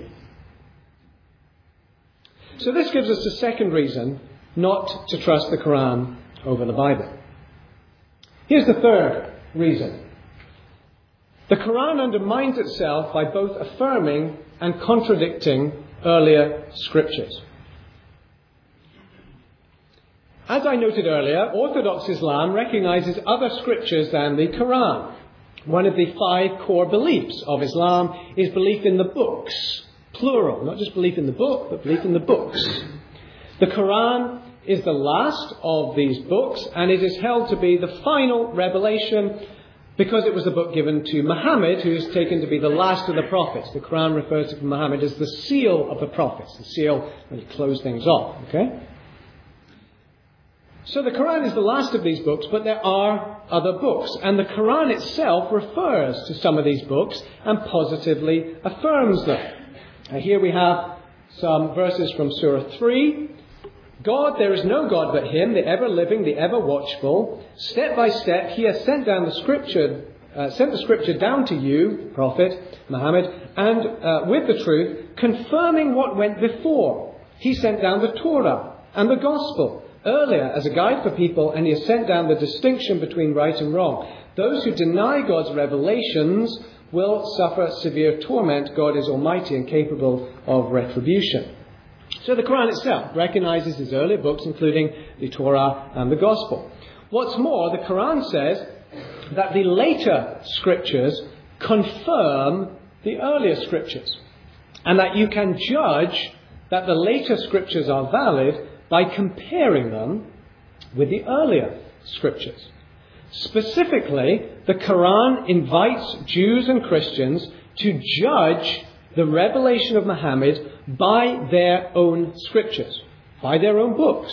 So this gives us a second reason not to trust the Quran over the Bible. Here's the third reason. The Quran undermines itself by both affirming and contradicting earlier scriptures. As I noted earlier, Orthodox Islam recognizes other scriptures than the Quran. One of the five core beliefs of Islam is belief in the books, plural, not just belief in the book, but belief in the books. The Quran is the last of these books, and it is held to be the final revelation because it was a book given to Muhammad, who is taken to be the last of the prophets. The Quran refers to Muhammad as the seal of the prophets, the seal when you close things off, okay? So the Quran is the last of these books, but there are other books, and the Quran itself refers to some of these books and positively affirms them. Now here we have some verses from Surah three. God, there is no God but him, the ever-living, the ever-watchful. Step by step, he has sent down the scripture, uh, sent the scripture down to you, Prophet Muhammad, and uh, with the truth, confirming what went before. He sent down the Torah and the Gospel earlier as a guide for people, and he has sent down the distinction between right and wrong. Those who deny God's revelations will suffer severe torment. God is almighty and capable of retribution. So the Quran itself recognizes his earlier books, including the Torah and the Gospel. What's more, the Quran says that the later scriptures confirm the earlier scriptures, and that you can judge that the later scriptures are valid by comparing them with the earlier scriptures. Specifically, the Quran invites Jews and Christians to judge the revelation of Muhammad by their own scriptures, by their own books.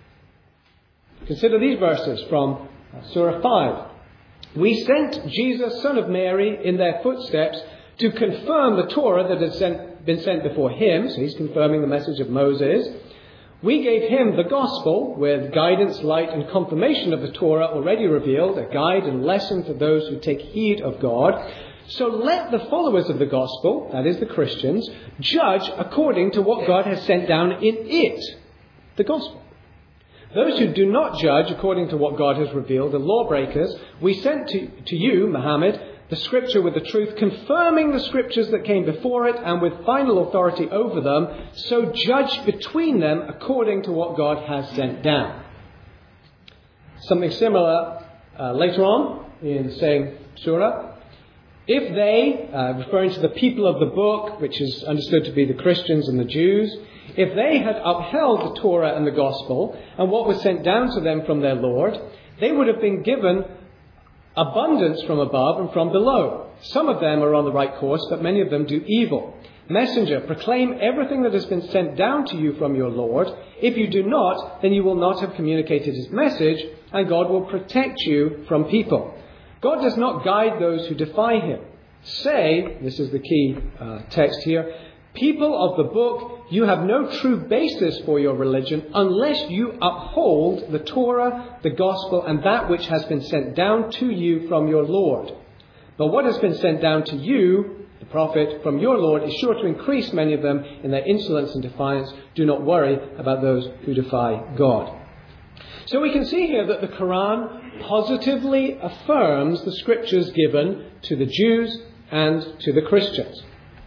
Consider these verses from Surah five. We sent Jesus, son of Mary, in their footsteps to confirm the Torah that had sent, been sent before him. So he's confirming the message of Moses. We gave him the gospel with guidance, light and confirmation of the Torah already revealed, a guide and lesson for those who take heed of God. So let the followers of the gospel, that is the Christians, judge according to what God has sent down in it, the gospel. Those who do not judge according to what God has revealed, the lawbreakers, we sent to, to you, Muhammad, the scripture with the truth, confirming the scriptures that came before it and with final authority over them, so judge between them according to what God has sent down. Something similar uh, later on in the same surah. If they, uh, referring to the people of the book, which is understood to be the Christians and the Jews, if they had upheld the Torah and the Gospel and what was sent down to them from their Lord, they would have been given abundance from above and from below. Some of them are on the right course, but many of them do evil. Messenger, proclaim everything that has been sent down to you from your Lord. If you do not, then you will not have communicated his message, and God will protect you from people. God does not guide those who defy him. Say, this is the key uh, text here, people of the book, you have no true basis for your religion unless you uphold the Torah, the Gospel, and that which has been sent down to you from your Lord. But what has been sent down to you, the Prophet, from your Lord, is sure to increase many of them in their insolence and defiance. Do not worry about those who defy God. So we can see here that the Quran positively affirms the scriptures given to the Jews and to the Christians.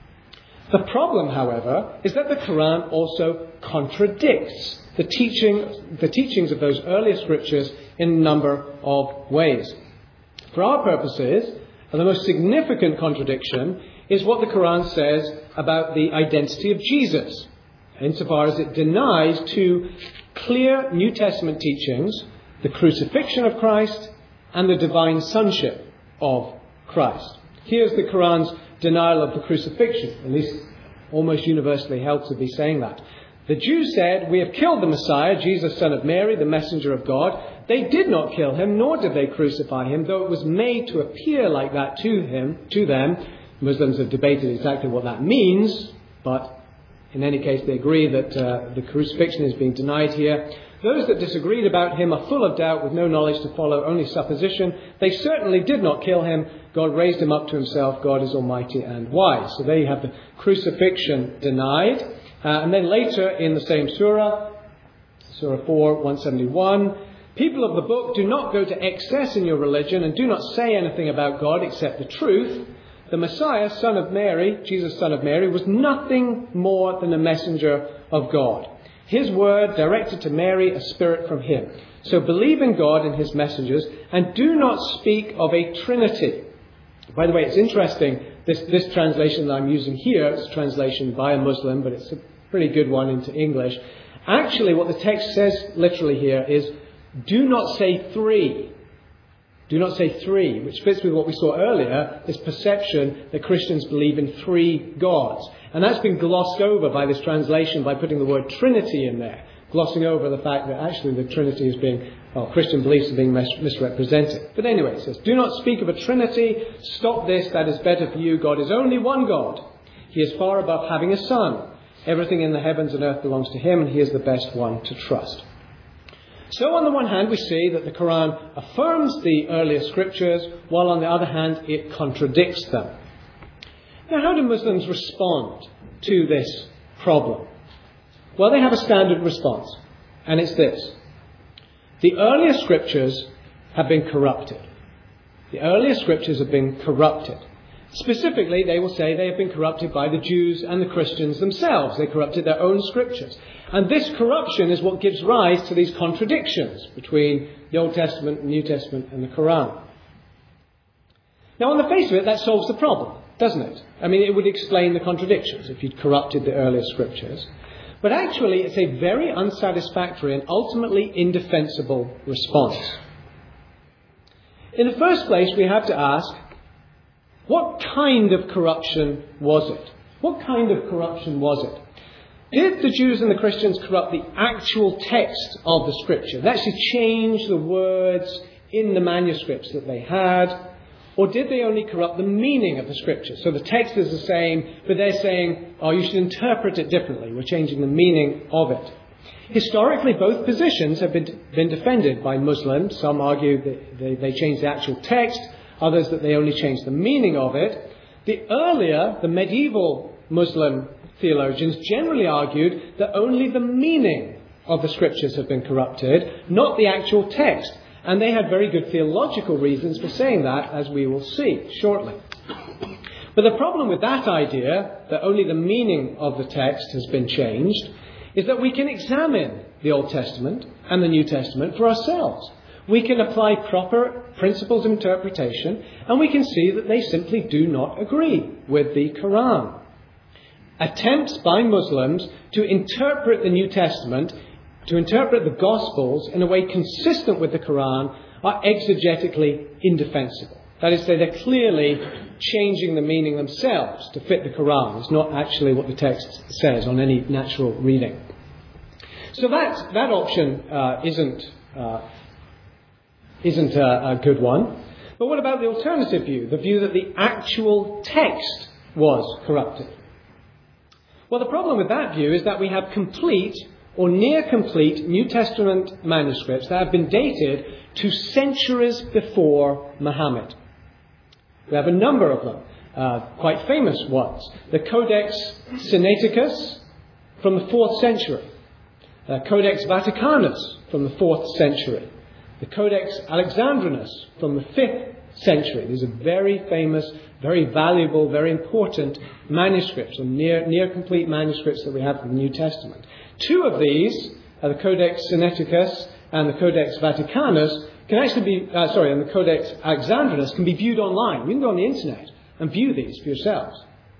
The problem, however, is that the Quran also contradicts the teaching, the teachings of those earlier scriptures in a number of ways. For our purposes, the most significant contradiction is what the Quran says about the identity of Jesus, insofar as it denies two clear New Testament teachings, the crucifixion of Christ and the divine sonship of Christ. Here's the Quran's denial of the crucifixion, at least almost universally held to be saying that. The Jews said, we have killed the Messiah, Jesus, son of Mary, the messenger of God. They did not kill him, nor did they crucify him, though it was made to appear like that to him, to them. Muslims have debated exactly what that means, but in any case, they agree that uh, the crucifixion is being denied here. Those that disagreed about him are full of doubt with no knowledge to follow, only supposition. They certainly did not kill him. God raised him up to himself. God is almighty and wise. So there you have the crucifixion denied. Uh, and then later in the same surah, Surah four, one seventy-one, people of the book, do not go to excess in your religion and do not say anything about God except the truth. The Messiah, son of Mary, Jesus, son of Mary, was nothing more than a messenger of God. His word directed to Mary, a spirit from him. So believe in God and his messengers and do not speak of a trinity. By the way, it's interesting, this, this translation that I'm using here, it's a translation by a Muslim, but it's a pretty good one into English. Actually, what the text says literally here is, do not say three. Do not say three, which fits with what we saw earlier, this perception that Christians believe in three gods. And that's been glossed over by this translation by putting the word Trinity in there, glossing over the fact that actually the Trinity is being, well, Christian beliefs are being mis- misrepresented. But anyway, it says, do not speak of a Trinity. Stop this. That is better for you. God is only one God. He is far above having a son. Everything in the heavens and earth belongs to him, and he is the best one to trust. So on the one hand, we see that the Quran affirms the earlier scriptures, while on the other hand, it contradicts them. Now, how do Muslims respond to this problem? Well, they have a standard response, and it's this. The earlier scriptures have been corrupted. The earlier scriptures have been corrupted. Specifically, they will say they have been corrupted by the Jews and the Christians themselves. They corrupted their own scriptures. And this corruption is what gives rise to these contradictions between the Old Testament, the New Testament, and the Quran. Now, on the face of it, that solves the problem, doesn't it? I mean, it would explain the contradictions if you'd corrupted the earlier scriptures. But actually, it's a very unsatisfactory and ultimately indefensible response. In the first place, we have to ask, what kind of corruption was it? What kind of corruption was it? Did the Jews and the Christians corrupt the actual text of the scripture? They actually change the words in the manuscripts that they had? Or did they only corrupt the meaning of the scripture? So the text is the same, but they're saying, oh, you should interpret it differently. We're changing the meaning of it. Historically, both positions have been, been defended by Muslims. Some argue that they, they changed the actual text, others that they only changed the meaning of it. The earlier, the medieval Muslim theologians generally argued that only the meaning of the scriptures have been corrupted, not the actual text. And they had very good theological reasons for saying that, as we will see shortly. But the problem with that idea, that only the meaning of the text has been changed, is that we can examine the Old Testament and the New Testament for ourselves. We can apply proper principles of interpretation, and we can see that they simply do not agree with the Quran. Attempts by Muslims to interpret the New Testament, to interpret the Gospels in a way consistent with the Quran, are exegetically indefensible. That is to say, they're clearly changing the meaning themselves to fit the Quran. It's not actually what the text says on any natural reading. So that, that option uh, isn't, uh, isn't a, a good one. But what about the alternative view? The view that the actual text was corrupted. Well, the problem with that view is that we have complete or near complete New Testament manuscripts that have been dated to centuries before Muhammad. We have a number of them, uh, quite famous ones. The Codex Sinaiticus from the fourth century. Uh, Codex Vaticanus from the fourth century. The Codex Alexandrinus from the fifth century. These are very famous, very valuable, very important manuscripts, or near, near complete manuscripts that we have from the New Testament. Two of these, uh, the Codex Sinaiticus and the Codex Vaticanus, can actually be, uh, sorry, and the Codex Alexandrinus can be viewed online. You can go on the internet and view these for yourselves.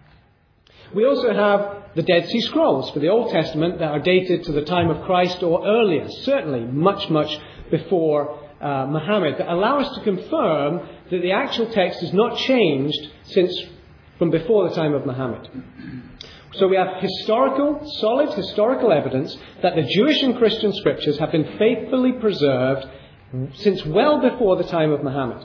We also have the Dead Sea Scrolls for the Old Testament that are dated to the time of Christ or earlier, certainly much, much before uh, Muhammad, that allow us to confirm that the actual text has not changed since from before the time of Muhammad. So we have historical, solid historical evidence that the Jewish and Christian scriptures have been faithfully preserved since well before the time of Muhammad.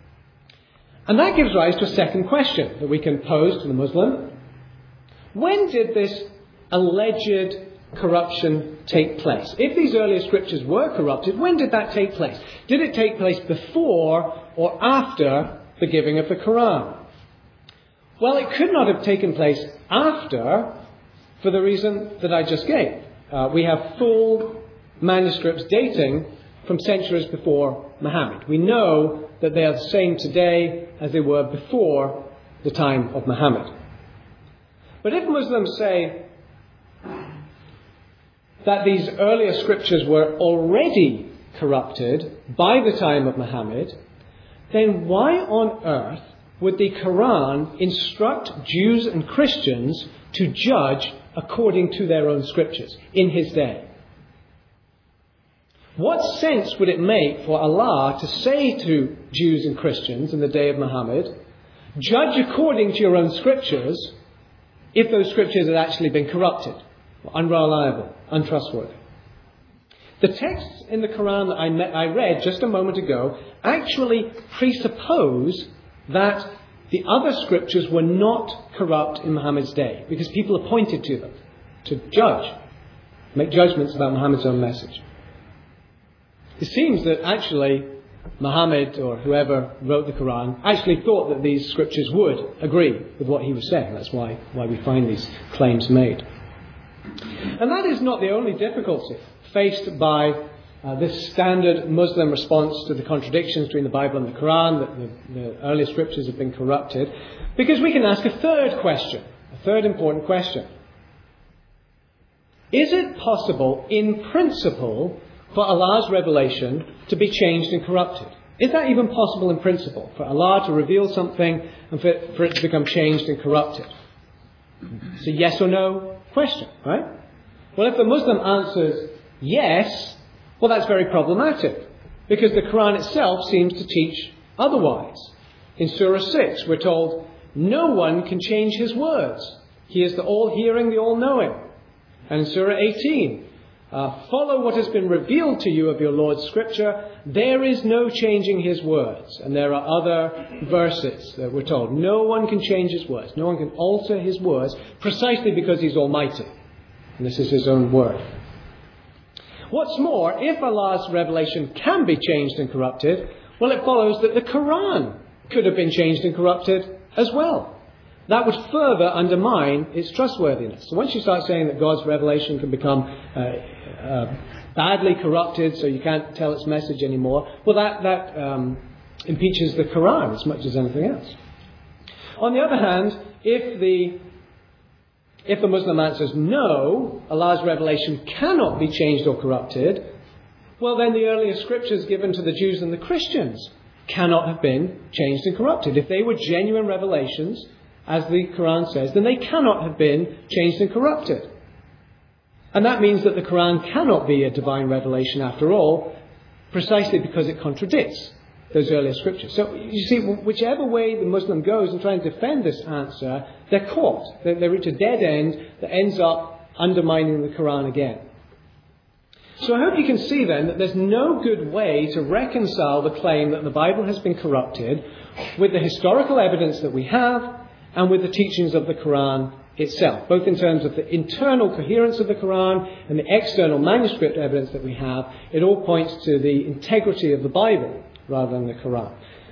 And that gives rise to a second question that we can pose to the Muslim. When did this alleged corruption take place? If these earlier scriptures were corrupted, when did that take place? Did it take place before or after the giving of the Quran? Well, it could not have taken place after, for the reason that I just gave. Uh, we have full manuscripts dating from centuries before Muhammad. We know that they are the same today as they were before the time of Muhammad. But if Muslims say that these earlier scriptures were already corrupted by the time of Muhammad, then why on earth would the Quran instruct Jews and Christians to judge according to their own scriptures in his day? What sense would it make for Allah to say to Jews and Christians in the day of Muhammad, judge according to your own scriptures, if those scriptures had actually been corrupted, unreliable, untrustworthy? The texts in the Quran that I, met, I read just a moment ago actually presuppose that the other scriptures were not corrupt in Muhammad's day, because people appointed to them to judge, make judgments about Muhammad's own message. It seems that actually Muhammad, or whoever wrote the Quran, actually thought that these scriptures would agree with what he was saying. That's why, why we find these claims made. And that is not the only difficulty faced by uh, this standard Muslim response to the contradictions between the Bible and the Quran, that the, the earlier scriptures have been corrupted, because we can ask a third question, a third important question. Is it possible, in principle, for Allah's revelation to be changed and corrupted? Is that even possible in principle, for Allah to reveal something and for it, for it to become changed and corrupted? It's a yes or no question, right? Well, if the Muslim answers yes, well, that's very problematic, because the Quran itself seems to teach otherwise. In Surah six, we're told, no one can change his words. He is the all-hearing, the all-knowing. And in Surah eighteen, uh, follow what has been revealed to you of your Lord's scripture. There is no changing his words. And there are other verses that we're told, no one can change his words. No one can alter his words precisely because he's almighty. And this is his own word. What's more, if Allah's revelation can be changed and corrupted, well, it follows that the Quran could have been changed and corrupted as well. That would further undermine its trustworthiness. So once you start saying that God's revelation can become uh, uh, badly corrupted so you can't tell its message anymore, well, that, that um, impeaches the Quran as much as anything else. On the other hand, if the if the Muslim answers no, Allah's revelation cannot be changed or corrupted, well, then the earlier scriptures given to the Jews and the Christians cannot have been changed and corrupted. If they were genuine revelations, as the Quran says, then they cannot have been changed and corrupted. And that means that the Quran cannot be a divine revelation after all, precisely because it contradicts those earlier scriptures. So you see, whichever way the Muslim goes in trying to defend this answer, they're caught. They, they reach a dead end that ends up undermining the Quran again. So I hope you can see then that there's no good way to reconcile the claim that the Bible has been corrupted with the historical evidence that we have and with the teachings of the Quran itself, both in terms of the internal coherence of the Quran and the external manuscript evidence that we have. It all points to the integrity of the Bible rather than the Quran.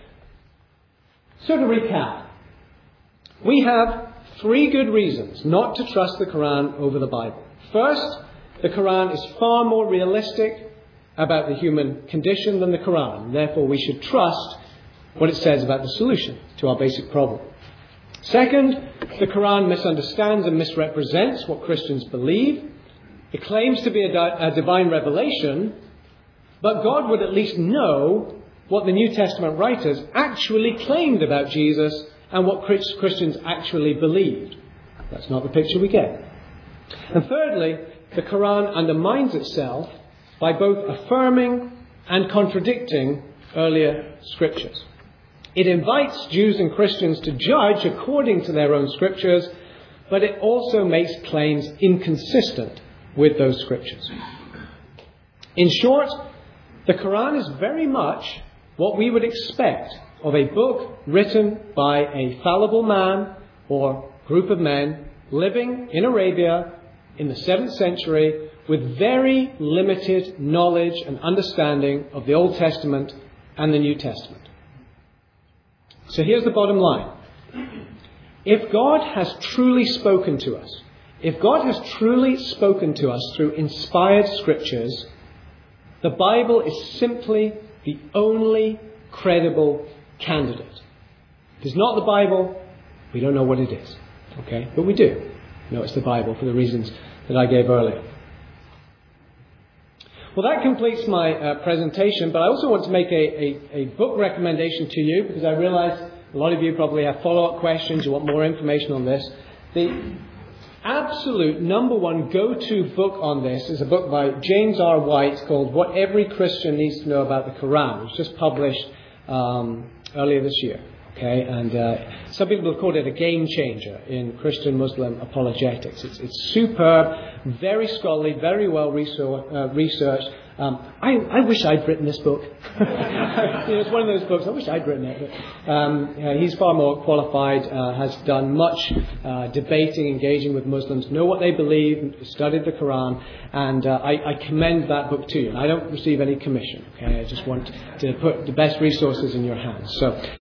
So to recap, we have three good reasons not to trust the Quran over the Bible. First, the Quran is far more realistic about the human condition than the Quran. Therefore, we should trust what it says about the solution to our basic problem. Second, the Quran misunderstands and misrepresents what Christians believe. It claims to be a, di- a divine revelation, but God would at least know what the New Testament writers actually claimed about Jesus and what Christians actually believed. That's not the picture we get. And thirdly, the Quran undermines itself by both affirming and contradicting earlier scriptures. It invites Jews and Christians to judge according to their own scriptures, but it also makes claims inconsistent with those scriptures. In short, the Quran is very much what we would expect of a book written by a fallible man or group of men living in Arabia in the seventh century with very limited knowledge and understanding of the Old Testament and the New Testament. So here's the bottom line. If God has truly spoken to us, if God has truly spoken to us through inspired scriptures, the Bible is simply the only credible candidate. If it's not the Bible, we don't know what it is. Okay? But we do know it's the Bible for the reasons that I gave earlier. Well, that completes my uh, presentation, but I also want to make a, a, a book recommendation to you, because I realize a lot of you probably have follow-up questions, you want more information on this. The absolute number one go-to book on this is a book by James R. White called What Every Christian Needs to Know About the Quran. It was just published um, earlier this year. Okay, and uh, some people have called it a game changer in Christian-Muslim apologetics. It's, it's superb, very scholarly, very well research, uh, researched. Um, I, I wish I'd written this book. You know, it's one of those books. I wish I'd written it. But, um, uh, he's far more qualified, uh, has done much uh, debating, engaging with Muslims, know what they believe, studied the Quran, and uh, I, I commend that book to you. And I don't receive any commission. Okay, I just want to put the best resources in your hands. So.